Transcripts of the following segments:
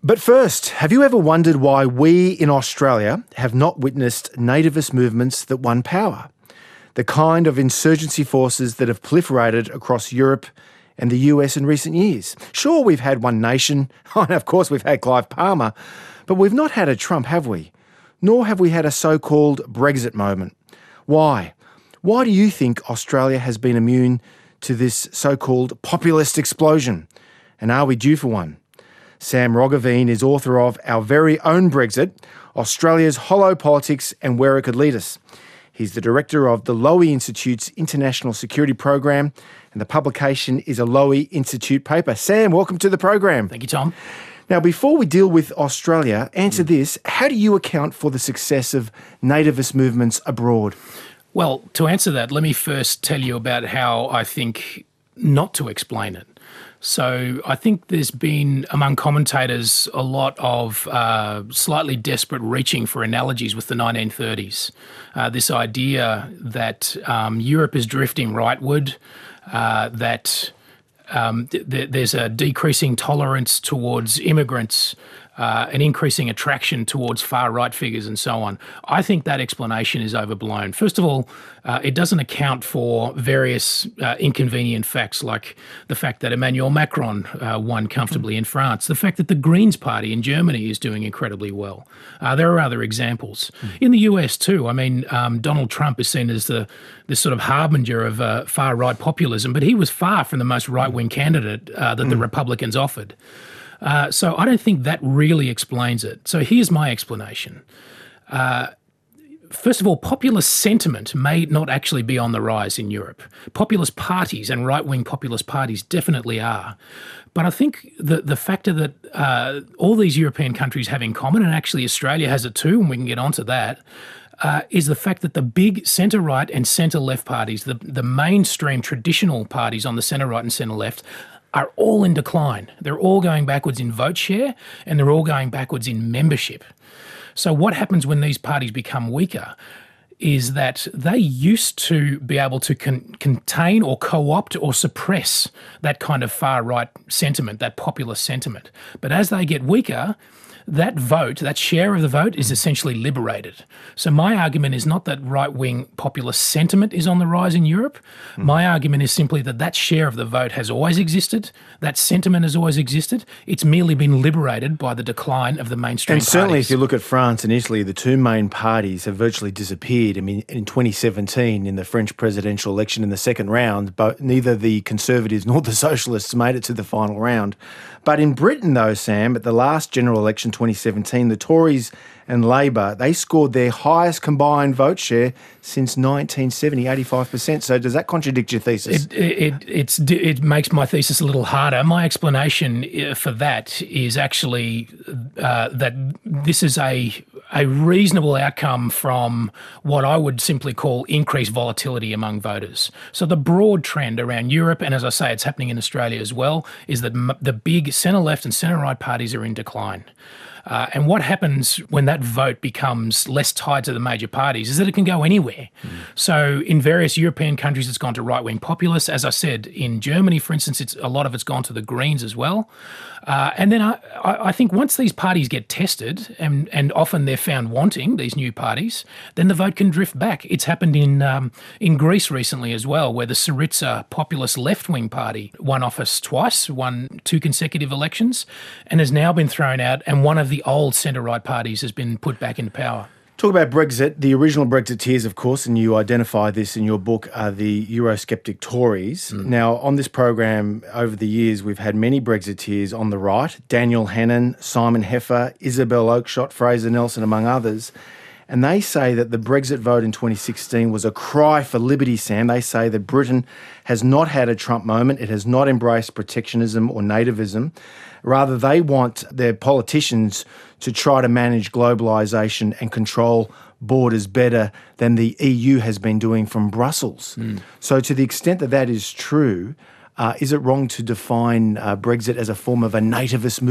But first, have you ever wondered why we in Australia have not witnessed nativist movements that won power? The kind of insurgency forces that have proliferated across Europe and the US in recent years. Sure, we've had One Nation, and of course we've had Clive Palmer, but we've not had a Trump, have we? Nor have we had a so-called Brexit moment. Why? Why do you think Australia has been immune to this so-called populist explosion? And are we due for one? Sam Roggeveen is author of Our Very Own Brexit, Australia's Hollow Politics and Where It Could Lead Us. He's the director of the Lowy Institute's International Security Program, and the publication is a Lowy Institute paper. Sam, welcome to the program. Thank you, Tom. Now, before we deal with Australia, answer this. How do you account for the success of nativist movements abroad? Well, to answer that, let me first tell you about how I think not to explain it. So I think there's been, among commentators, a lot of slightly desperate reaching for analogies with the 1930s. This idea that Europe is drifting rightward, that there's a decreasing tolerance towards immigrants, an increasing attraction towards far-right figures and so on. I think that explanation is overblown. First of all, it doesn't account for various inconvenient facts, like the fact that Emmanuel Macron won comfortably in France, the fact that the Greens Party in Germany is doing incredibly well. There are other examples. In the US too, I mean, Donald Trump is seen as this sort of harbinger of far-right populism, but he was far from the most right-wing candidate that the Republicans offered. So I don't think that really explains it. So here's my explanation. First of all, populist sentiment may not actually be on the rise in Europe. Populist parties and right-wing populist parties definitely are. But I think the factor that all these European countries have in common, and actually Australia has it too, and we can get onto that, is the fact that the big centre-right and centre-left parties, the mainstream traditional parties on the centre-right and centre-left, are all in decline. They're all going backwards in vote share, and they're all going backwards in membership. So what happens when these parties become weaker is that they used to be able to contain or co-opt or suppress that kind of far-right sentiment, that populist sentiment. But as they get weaker, that vote, that share of the vote, is essentially liberated. So my argument is not that right-wing populist sentiment is on the rise in Europe. My argument is simply that that share of the vote has always existed. That sentiment has always existed. It's merely been liberated by the decline of the mainstream parties. And certainly parties. If you look at France and Italy, the two main parties have virtually disappeared. I mean, in 2017, in the French presidential election in the second round, neither the Conservatives nor the Socialists made it to the final round. But in Britain, though, Sam, at the last general election, 2017, the Tories and Labor, they scored their highest combined vote share since 1970, 85%. So does that contradict your thesis? It makes my thesis a little harder. My explanation for that is actually that this is a reasonable outcome from what I would simply call increased volatility among voters. So the broad trend around Europe, and as I say, it's happening in Australia as well, is that the big centre-left and centre-right parties are in decline. And what happens when that vote becomes less tied to the major parties is that it can go anywhere. So in various European countries, it's gone to right-wing populists. As I said, in Germany, for instance, a lot of it's gone to the Greens as well. And then I think once these parties get tested, and often they're found wanting, these new parties, then the vote can drift back. It's happened in Greece recently as well, where the Syriza populist left-wing party won office twice, won 2 consecutive elections, and has now been thrown out, and one of the old centre-right parties has been put back into power. Talk about Brexit. The original Brexiteers, of course, and you identify this in your book, are the Eurosceptic Tories. Now, on this program, over the years, we've had many Brexiteers on the right: Daniel Hannan, Simon Heffer, Isabel Oakeshott, Fraser Nelson, among others. And they say that the Brexit vote in 2016 was a cry for liberty, Sam. They say that Britain has not had a Trump moment. It has not embraced protectionism or nativism. Rather, they want their politicians to try to manage globalisation and control borders better than the EU has been doing from Brussels. So to the extent that that is true, is it wrong to define Brexit as a form of a nativist movement?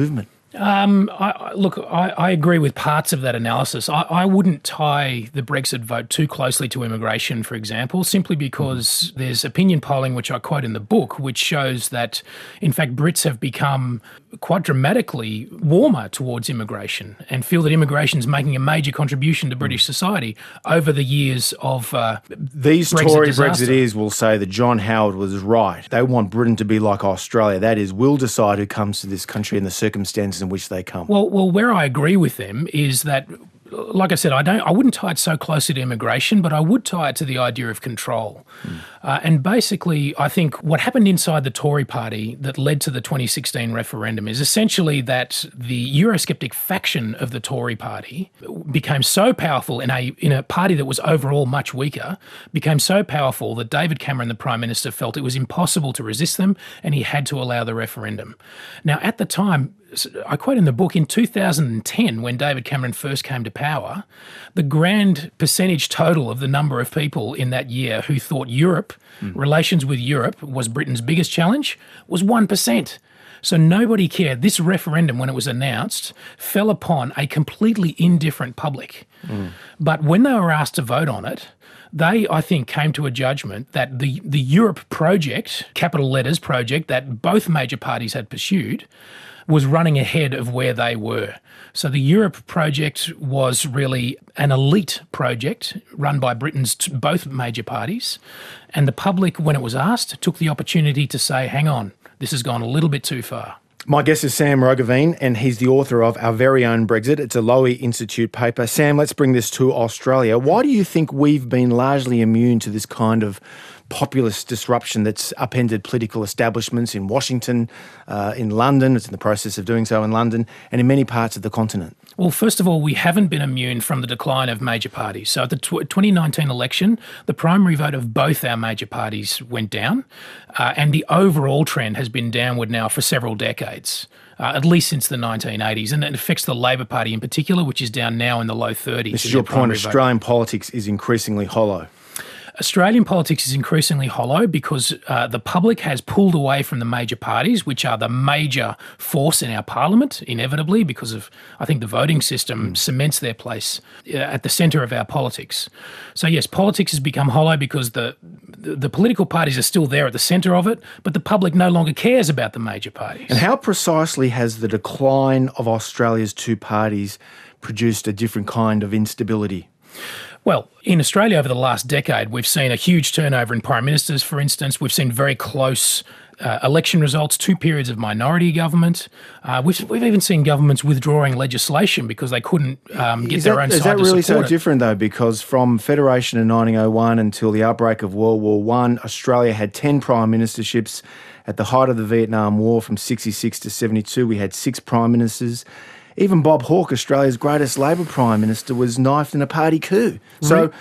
I agree with parts of that analysis. I wouldn't tie the Brexit vote too closely to immigration, for example, simply because there's opinion polling, which I quote in the book, which shows that, in fact, Brits have become quite dramatically warmer towards immigration and feel that immigration is making a major contribution to British society over the years of These Brexit Tory disaster. Brexiteers will say that John Howard was right. They want Britain to be like Australia. That is, we'll decide who comes to this country and the circumstances in which they come. Well, where I agree with them is that, like I said, I wouldn't tie it so closely to immigration, but I would tie it to the idea of control. And basically, I think what happened inside the Tory party that led to the 2016 referendum is essentially that the Eurosceptic faction of the Tory party became so powerful in a party that was overall much weaker, became so powerful that David Cameron, the Prime Minister, felt it was impossible to resist them and he had to allow the referendum. Now, at the time, I quote in the book, in 2010, when David Cameron first came to power, the grand percentage total of the number of people in that year who thought Europe, relations with Europe, was Britain's biggest challenge, was 1%. So nobody cared. This referendum, when it was announced, fell upon a completely indifferent public. But when they were asked to vote on it, they, I think, came to a judgment that the Europe project, capital letters project, that both major parties had pursued, was running ahead of where they were. So the Europe project was really an elite project run by Britain's both major parties. And the public, when it was asked, took the opportunity to say, hang on, this has gone a little bit too far. My guest is Sam Roggeveen, and he's the author of Our Very Own Brexit. It's a Lowy Institute paper. Sam, let's bring this to Australia. Why do you think we've been largely immune to this kind of populist disruption that's upended political establishments in Washington, in London, it's in the process of doing so in London, and in many parts of the continent? Well, first of all, we haven't been immune from the decline of major parties. So at the 2019 election, the primary vote of both our major parties went down, and the overall trend has been downward now for several decades. At least since the 1980s, and it affects the Labor Party in particular, which is down now in the low 30s. This is your point, Australian politics is increasingly hollow. Australian politics is increasingly hollow because the public has pulled away from the major parties, which are the major force in our parliament, inevitably, because of, I think, the voting system cements their place at the centre of our politics. So yes, politics has become hollow because the political parties are still there at the centre of it, but the public no longer cares about the major parties. And how precisely has the decline of Australia's two parties produced a different kind of instability? Well, in Australia over the last decade, we've seen a huge turnover in prime ministers, for instance. We've seen very close election results, 2 periods of minority government. We've even seen governments withdrawing legislation because they couldn't get their own side to support it. Is that really so different, though? Because from Federation in 1901 until the outbreak of World War I, Australia had 10 prime ministerships. At the height of the Vietnam War from 66 to 72, we had 6 prime ministers. Even Bob Hawke, Australia's greatest Labor Prime Minister, was knifed in a party coup. So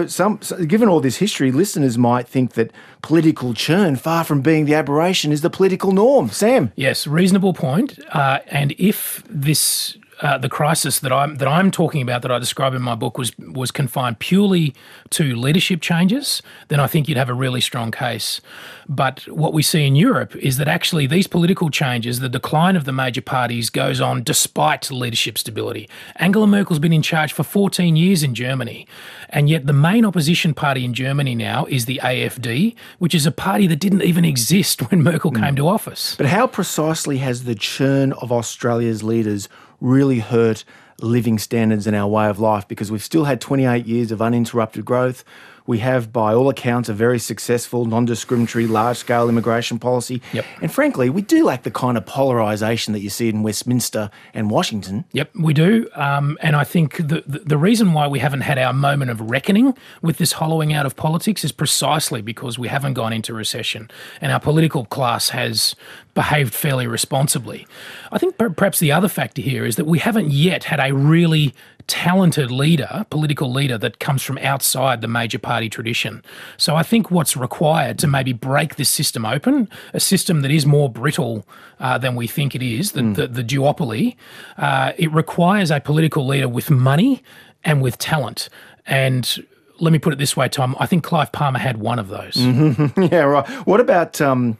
given all this history, listeners might think that political churn, far from being the aberration, is the political norm. Sam? Yes, reasonable point. And if this the crisis that I'm talking about, that I describe in my book, was confined purely to leadership changes, then I think you'd have a really strong case. But what we see in Europe is that actually these political changes, the decline of the major parties, goes on despite leadership stability. Angela Merkel's been in charge for 14 years in Germany, and yet the main opposition party in Germany now is the AfD, which is a party that didn't even exist when Merkel came to office. But how precisely has the churn of Australia's leaders really hurt living standards and our way of life? Because we've still had 28 years of uninterrupted growth. We have, by all accounts, a very successful, non-discriminatory, large-scale immigration policy. Yep. And frankly, we do lack the kind of polarisation that you see in Westminster and Washington. Yep, we do. And I think the reason why we haven't had our moment of reckoning with this hollowing out of politics is precisely because we haven't gone into recession and our political class has behaved fairly responsibly. I think perhaps the other factor here is that we haven't yet had a really talented leader, political leader, that comes from outside the major party tradition. So I think what's required to maybe break this system open, a system that is more brittle than we think it is, the duopoly, it requires a political leader with money and with talent. And let me put it this way, Tom. I think Clive Palmer had one of those. Mm-hmm. Yeah, right. What about,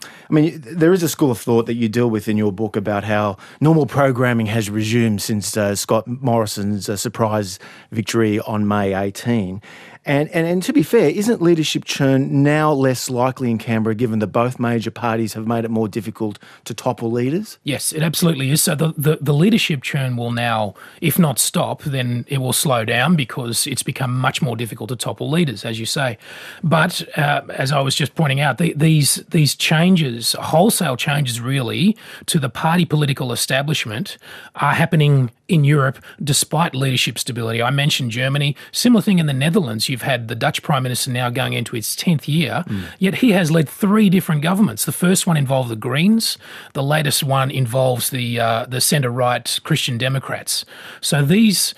there is a school of thought that you deal with in your book about how normal programming has resumed since Scott Morrison's surprise victory on May 18. And to be fair, isn't leadership churn now less likely in Canberra given that both major parties have made it more difficult to topple leaders? Yes, it absolutely is. So the leadership churn will now, if not stop, then it will slow down because it's become much more difficult to topple leaders, as you say. But as I was just pointing out, these changes, wholesale changes really, to the party political establishment are happening in Europe despite leadership stability. I mentioned Germany. Similar thing in the Netherlands. You've had the Dutch Prime Minister now going into its 10th year, yet he has led 3 different governments. The first one involved the Greens. The latest one involves the centre-right Christian Democrats. So these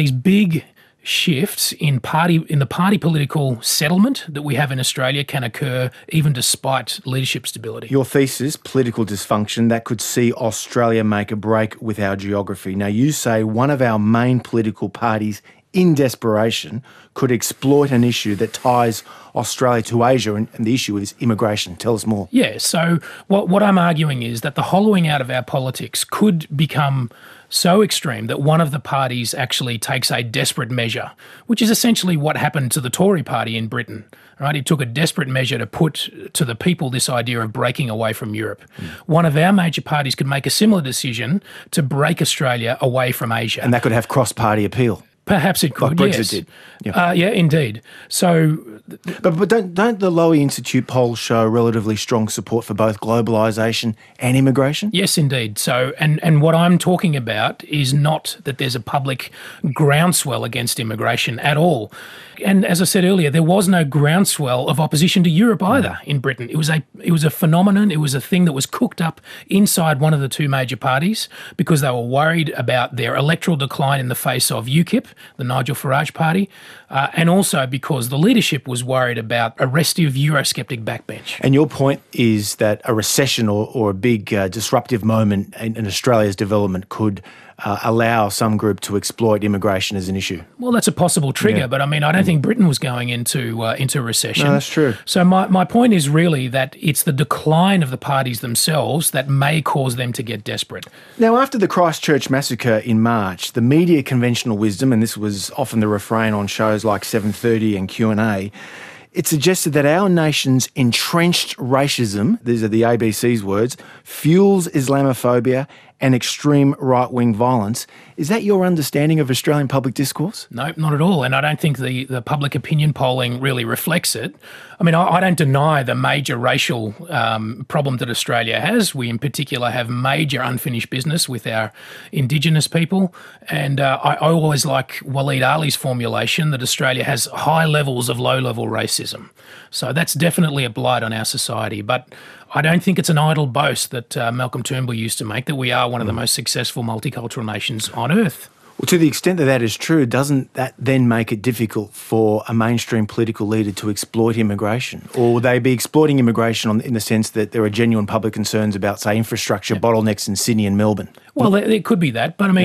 big shifts in the party political settlement that we have in Australia can occur even despite leadership stability. Your thesis, political dysfunction, that could see Australia make a break with our geography. Now, you say one of our main political parties in desperation could exploit an issue that ties Australia to Asia, and the issue is immigration. Tell us more. Yeah, so what I'm arguing is that the hollowing out of our politics could become so extreme that one of the parties actually takes a desperate measure, which is essentially what happened to the Tory party in Britain. Right? It took a desperate measure to put to the people this idea of breaking away from Europe. One of our major parties could make a similar decision to break Australia away from Asia. And that could have cross-party appeal. Perhaps it could, like Brexit yes. did. Yeah, indeed. So, but don't the Lowy Institute polls show relatively strong support for both globalisation and immigration? Yes, indeed. So, and what I'm talking about is not that there's a public groundswell against immigration at all. And as I said earlier, there was no groundswell of opposition to Europe either in Britain. It was a phenomenon. It was a thing that was cooked up inside one of the 2 major parties because they were worried about their electoral decline in the face of UKIP, the Nigel Farage party, and also because the leadership was worried about a restive Eurosceptic backbench. And your point is that a recession or a big disruptive moment in Australia's development could allow some group to exploit immigration as an issue. Well, that's a possible trigger, but I don't think Britain was going into recession. No, that's true. So my point is really that it's the decline of the parties themselves that may cause them to get desperate. Now, after the Christchurch massacre in March, the media conventional wisdom, and this was often the refrain on shows like 7:30 and Q&A, it suggested that our nation's entrenched racism, these are the ABC's words, fuels Islamophobia and extreme right-wing violence. Is that your understanding of Australian public discourse? No, not at all. And I don't think the public opinion polling really reflects it. I don't deny the major racial problem that Australia has. We in particular have major unfinished business with our Indigenous people. And I always like Waleed Ali's formulation that Australia has high levels of low-level racism. So that's definitely a blight on our society. But I don't think it's an idle boast that Malcolm Turnbull used to make, that we are one of the most successful multicultural nations on earth. Well, to the extent that that is true, doesn't that then make it difficult for a mainstream political leader to exploit immigration? Or would they be exploiting immigration in the sense that there are genuine public concerns about, say, infrastructure bottlenecks in Sydney and Melbourne? Well, there could be that, but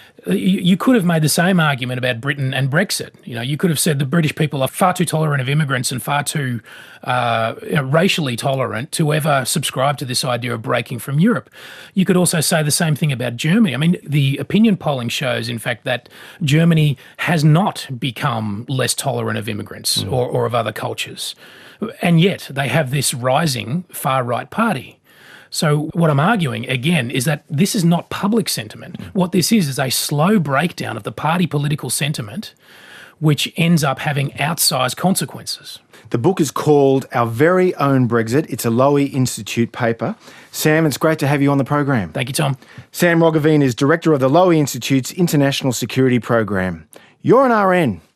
you could have made the same argument about Britain and Brexit. You could have said the British people are far too tolerant of immigrants and far too racially tolerant to ever subscribe to this idea of breaking from Europe. You could also say the same thing about Germany. The opinion polling shows, in fact, that Germany has not become less tolerant of immigrants or of other cultures. And yet they have this rising far-right party. So what I'm arguing, again, is that this is not public sentiment. What this is a slow breakdown of the party political sentiment, which ends up having outsized consequences. The book is called Our Very Own Brexit. It's a Lowy Institute paper. Sam, it's great to have you on the program. Thank you, Tom. Sam Roggeveen is director of the Lowy Institute's International Security Program. You're an RN.